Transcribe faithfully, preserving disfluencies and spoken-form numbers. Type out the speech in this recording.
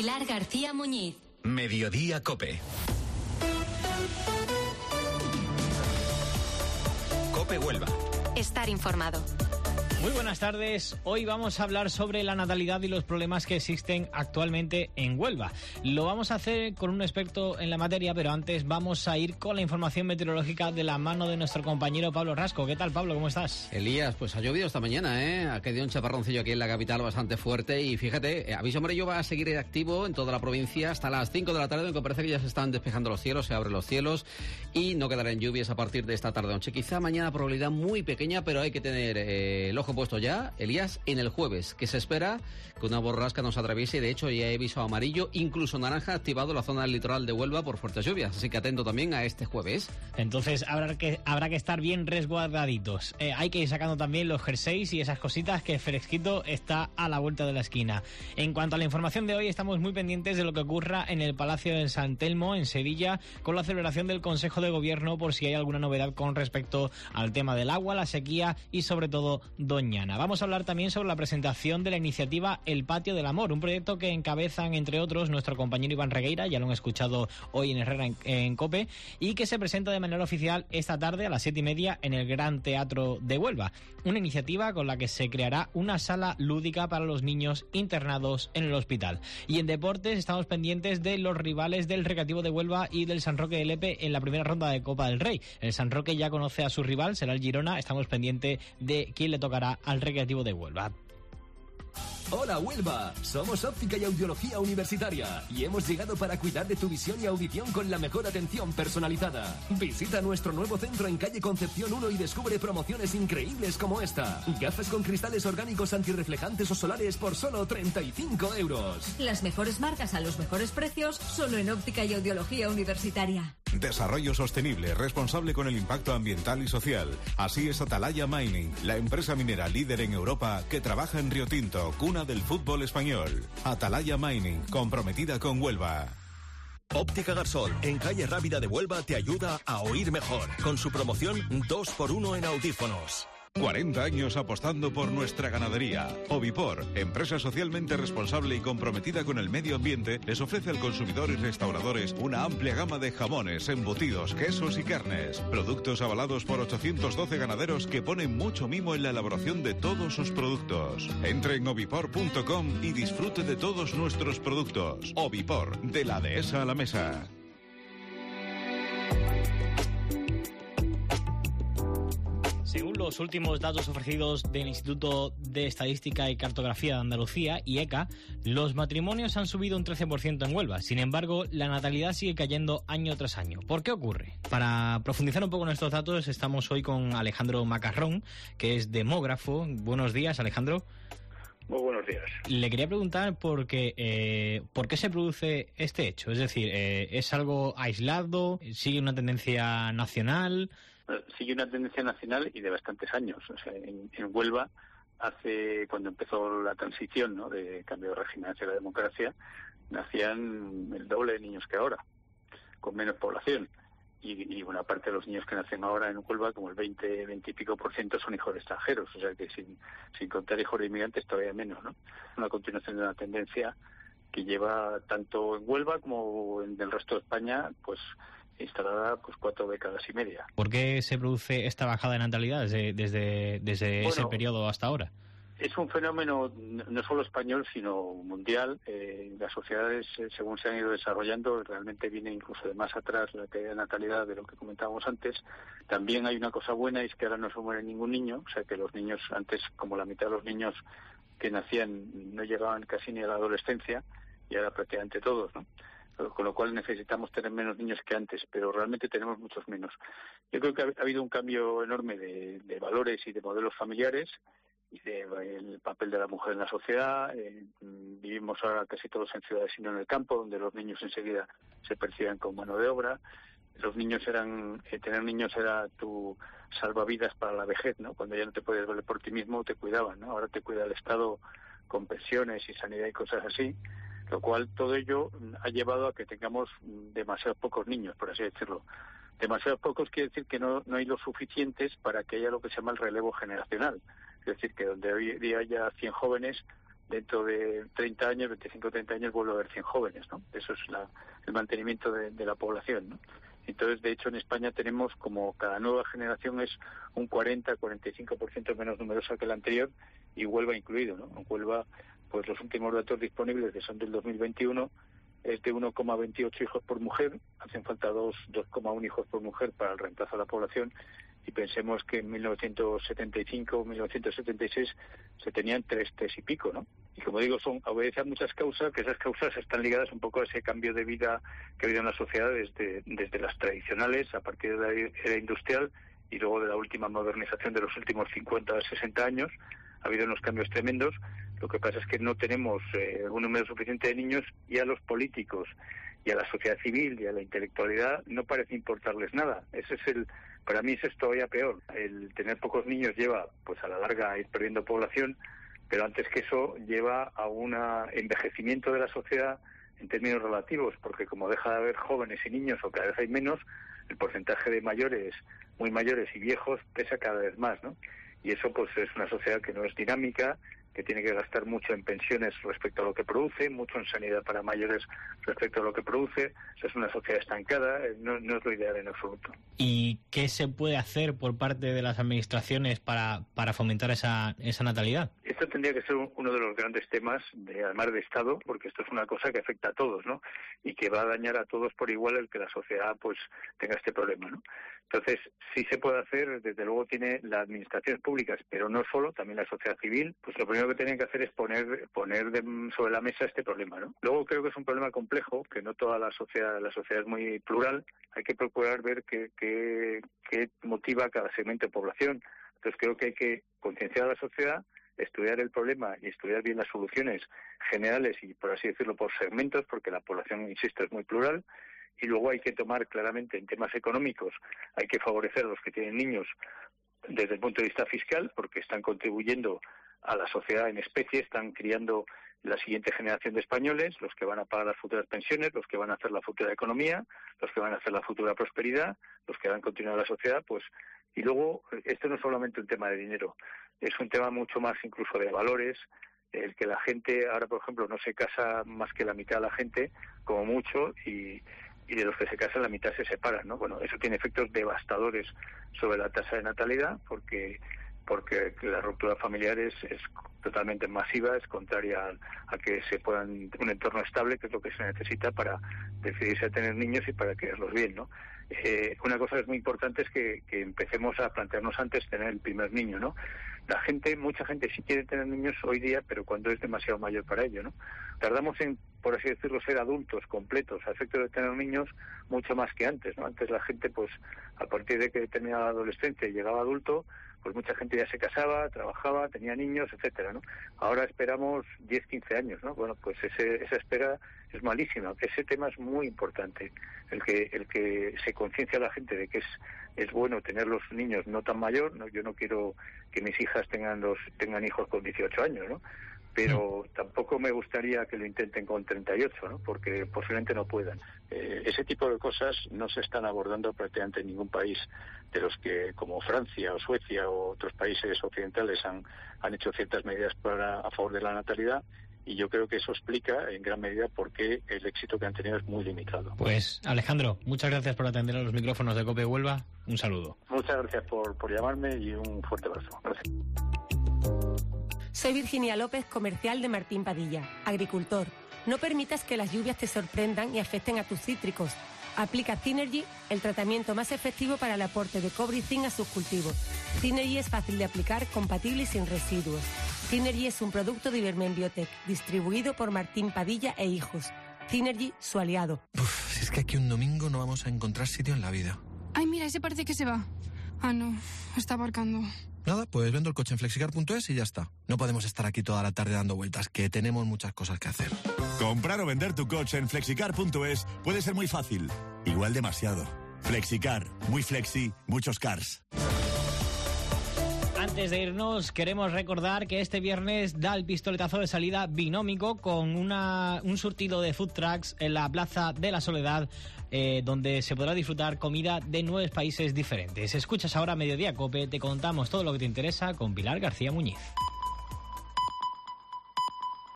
Pilar García Muñiz. Mediodía COPE. COPE Huelva. Estar informado. Muy buenas tardes. Hoy vamos a hablar sobre la natalidad y los problemas que existen actualmente en Huelva. Lo vamos a hacer con un experto en la materia, pero antes vamos a ir con la información meteorológica de la mano de nuestro compañero Pablo Rasco. ¿Qué tal, Pablo? ¿Cómo estás? Elías, pues ha llovido esta mañana, ¿eh? Ha caído un chaparroncillo aquí en la capital bastante fuerte y fíjate, aviso amarillo va a seguir activo en toda la provincia hasta las cinco de la tarde, aunque parece que ya se están despejando los cielos, se abren los cielos y no quedarán lluvias a partir de esta tarde-noche. Quizá mañana probabilidad muy pequeña, pero hay que tener eh, el ojo puesto ya, Elías, en el jueves, que se espera que una borrasca nos atraviese y de hecho ya he visto amarillo, incluso naranja, activado la zona del litoral de Huelva por fuertes lluvias, así que atento también a este jueves. Entonces habrá que, habrá que estar bien resguardaditos. Eh, hay que ir sacando también los jerseys y esas cositas, que fresquito está a la vuelta de la esquina. En cuanto a la información de hoy, estamos muy pendientes de lo que ocurra en el Palacio de San Telmo, en Sevilla, con la celebración del Consejo de Gobierno, por si hay alguna novedad con respecto al tema del agua, la sequía y sobre todo Doñana. Vamos a hablar también sobre la presentación de la iniciativa El Patio del Amor, un proyecto que encabezan, entre otros, nuestro compañero Iván Regueira, ya lo han escuchado hoy en Herrera en, en COPE, y que se presenta de manera oficial esta tarde a las siete y media en el Gran Teatro de Huelva. Una iniciativa con la que se creará una sala lúdica para los niños internados en el hospital. Y en deportes estamos pendientes de los rivales del Recreativo de Huelva y del San Roque de Lepe en la primera ronda de Copa del Rey. El San Roque ya conoce a su rival, será el Girona. Estamos pendientes de quién le tocará al Recreativo de Huelva. Hola Huelva, somos Óptica y Audiología Universitaria y hemos llegado para cuidar de tu visión y audición con la mejor atención personalizada. Visita nuestro nuevo centro en calle Concepción uno y descubre promociones increíbles como esta. Gafas con cristales orgánicos antirreflejantes o solares por solo treinta y cinco euros. Las mejores marcas a los mejores precios, solo en Óptica y Audiología Universitaria. Desarrollo sostenible, responsable con el impacto ambiental y social. Así es Atalaya Mining, la empresa minera líder en Europa que trabaja en Río Tinto, cuna del fútbol español. Atalaya Mining, comprometida con Huelva. Óptica Garsol, en calle Rábida de Huelva, te ayuda a oír mejor, con su promoción dos por uno en audífonos. cuarenta años apostando por nuestra ganadería. Ovipor, empresa socialmente responsable y comprometida con el medio ambiente, les ofrece al consumidor y restauradores una amplia gama de jamones, embutidos, quesos y carnes. Productos avalados por ochocientos doce ganaderos que ponen mucho mimo en la elaboración de todos sus productos. Entre en ovipor punto com y disfrute de todos nuestros productos. Ovipor, de la dehesa a la mesa. Según los últimos datos ofrecidos del Instituto de Estadística y Cartografía de Andalucía, I E C A, los matrimonios han subido un trece por ciento en Huelva. Sin embargo, la natalidad sigue cayendo año tras año. ¿Por qué ocurre? Para profundizar un poco en estos datos, estamos hoy con Alejandro Macarrón, que es demógrafo. Buenos días, Alejandro. Muy buenos días. Le quería preguntar por qué, eh, por qué se produce este hecho. Es decir, eh, ¿es algo aislado? ¿Sigue una tendencia nacional? Sigue una tendencia nacional y de bastantes años. O sea, en, en Huelva, hace cuando empezó la transición, ¿no?, de cambio de régimen hacia la democracia, nacían el doble de niños que ahora, con menos población. Y, y buena parte de los niños que nacen ahora en Huelva, como el veinte, veinte y pico por ciento, son hijos de extranjeros. O sea que sin, sin contar hijos de inmigrantes todavía menos, ¿no? Una continuación de una tendencia que lleva tanto en Huelva como en el resto de España, pues instalada pues cuatro décadas y media. ¿Por qué se produce esta bajada de natalidad desde, desde, desde bueno, ese periodo hasta ahora? Es un fenómeno no solo español, sino mundial. Eh, las sociedades, eh, según se han ido desarrollando, realmente viene incluso de más atrás la caída de natalidad de lo que comentábamos antes. También hay una cosa buena, y es que ahora no se muere ningún niño, o sea que los niños, antes como la mitad de los niños que nacían no llegaban casi ni a la adolescencia, y ahora prácticamente todos, ¿no? Con lo cual necesitamos tener menos niños que antes, pero realmente tenemos muchos menos. Yo creo que ha habido un cambio enorme de, de valores y de modelos familiares y del papel de la mujer en la sociedad. Eh, vivimos ahora casi todos en ciudades y no en el campo, donde los niños enseguida se perciben como mano de obra. Los niños eran, eh, tener niños era tu salvavidas para la vejez, ¿no? Cuando ya no te podías valer por ti mismo, te cuidaban, ¿no? Ahora te cuida el Estado con pensiones y sanidad y cosas así. Lo cual todo ello ha llevado a que tengamos demasiados pocos niños, por así decirlo. Demasiados pocos quiere decir que no, no hay los suficientes para que haya lo que se llama el relevo generacional. Es decir, que donde hoy día haya cien jóvenes, dentro de treinta años, veinticinco, treinta años, vuelve a haber cien jóvenes, ¿no? Eso es la, el mantenimiento de, de la población, ¿no? Entonces, de hecho, en España tenemos como cada nueva generación es un cuarenta, cuarenta y cinco por ciento menos numerosa que la anterior, y Huelva incluido, ¿no? En Huelva, pues los últimos datos disponibles, que son del dos mil veintiuno, es de uno coma veintiocho hijos por mujer, hacen falta dos coma uno hijos por mujer para el reemplazo de la población, y pensemos que en mil novecientos setenta y cinco, mil novecientos setenta y seis se tenían tres, tres y pico, ¿no? Y como digo, son obedecen a muchas causas, que esas causas están ligadas un poco a ese cambio de vida que ha habido en la sociedad desde, desde las tradicionales, a partir de la era industrial, y luego de la última modernización de los últimos cincuenta a sesenta años. Ha habido unos cambios tremendos. Lo que pasa es que no tenemos eh, un número suficiente de niños, y a los políticos y a la sociedad civil y a la intelectualidad no parece importarles nada. Ese es el, para mí eso es todavía peor. El tener pocos niños lleva, pues a la larga, a ir perdiendo población, pero antes que eso lleva a un envejecimiento de la sociedad en términos relativos, porque como deja de haber jóvenes y niños, o cada vez hay menos, el porcentaje de mayores, muy mayores y viejos pesa cada vez más, ¿no? Y eso pues es una sociedad que no es dinámica, que tiene que gastar mucho en pensiones respecto a lo que produce, mucho en sanidad para mayores respecto a lo que produce. Eso es una sociedad estancada, no, no es lo ideal en absoluto. ¿Y qué se puede hacer por parte de las administraciones para, para fomentar esa, esa natalidad? Esto tendría que ser uno de los grandes temas, de, además de Estado, porque esto es una cosa que afecta a todos, ¿no? Y que va a dañar a todos por igual el que la sociedad pues tenga este problema, ¿no? Entonces, sí se puede hacer, desde luego tiene las administraciones públicas, pero no solo, también la sociedad civil, pues lo primero que tienen que hacer es poner poner de, sobre la mesa este problema, ¿no? Luego creo que es un problema complejo, que no toda la sociedad, la sociedad es muy plural, hay que procurar ver qué, qué, qué motiva a cada segmento de población. Entonces creo que hay que concienciar a la sociedad, estudiar el problema y estudiar bien las soluciones generales y, por así decirlo, por segmentos, porque la población, insisto, es muy plural. Y luego hay que tomar claramente en temas económicos, hay que favorecer a los que tienen niños desde el punto de vista fiscal, porque están contribuyendo a la sociedad en especie, están criando la siguiente generación de españoles, los que van a pagar las futuras pensiones, los que van a hacer la futura economía, los que van a hacer la futura prosperidad, los que van a continuar la sociedad, pues. Y luego, esto no es solamente un tema de dinero, es un tema mucho más incluso de valores, el que la gente, ahora por ejemplo, no se casa más que la mitad de la gente, como mucho, y y de los que se casan la mitad se separan, ¿no? Bueno, eso tiene efectos devastadores sobre la tasa de natalidad, porque porque la ruptura familiar es, es totalmente masiva, es contraria a, a que se puedan un entorno estable, que es lo que se necesita para decidirse a tener niños y para criarlos bien, ¿no? Eh, una cosa que es muy importante es que, que empecemos a plantearnos antes tener el primer niño, ¿no? La gente, mucha gente sí quiere tener niños hoy día, pero cuando es demasiado mayor para ello, ¿no? Tardamos en, por así decirlo, ser adultos completos a efecto de tener niños mucho más que antes, ¿no? Antes la gente, pues, a partir de que terminaba la adolescencia y llegaba adulto, pues mucha gente ya se casaba, trabajaba, tenía niños, etcétera, ¿no? Ahora esperamos diez, quince años, ¿no? Bueno, pues ese, esa espera es malísima. Ese tema es muy importante, el que el que se conciencia a la gente de que es es bueno tener los niños no tan mayor, ¿no? Yo no quiero que mis hijas tengan los tengan hijos con dieciocho años, ¿no? Pero tampoco me gustaría que lo intenten con treinta y ocho, ¿no? Porque posiblemente no puedan. Eh, ese tipo de cosas no se están abordando prácticamente en ningún país de los que, como Francia o Suecia o otros países occidentales, han, han hecho ciertas medidas para a favor de la natalidad. Y yo creo que eso explica en gran medida por qué el éxito que han tenido es muy limitado. Pues Alejandro, muchas gracias por atender a los micrófonos de COPE Huelva. Un saludo. Muchas gracias por, por llamarme y un fuerte abrazo. Gracias. Soy Virginia López, comercial de Martín Padilla, agricultor. No permitas que las lluvias te sorprendan y afecten a tus cítricos. Aplica Synergy, el tratamiento más efectivo para el aporte de cobre y zinc a sus cultivos. Synergy es fácil de aplicar, compatible y sin residuos. Synergy es un producto de Ibermen Biotech, distribuido por Martín Padilla e Hijos. Synergy, su aliado. Uf, si es que aquí un domingo no vamos a encontrar sitio en la vida. Ay, mira, ese parece que se va. Ah, no, está aparcando. Nada, pues vendo el coche en flexicar punto es y ya está. No podemos estar aquí toda la tarde dando vueltas, que tenemos muchas cosas que hacer. Comprar o vender tu coche en flexicar punto es puede ser muy fácil, igual demasiado. Flexicar, muy flexi, muchos cars. Antes de irnos, queremos recordar que este viernes da el pistoletazo de salida Binómico con una, un surtido de food trucks en la Plaza de la Soledad, eh, donde se podrá disfrutar comida de nueve países diferentes. Escuchas ahora Mediodía COPE, te contamos todo lo que te interesa con Pilar García Muñiz.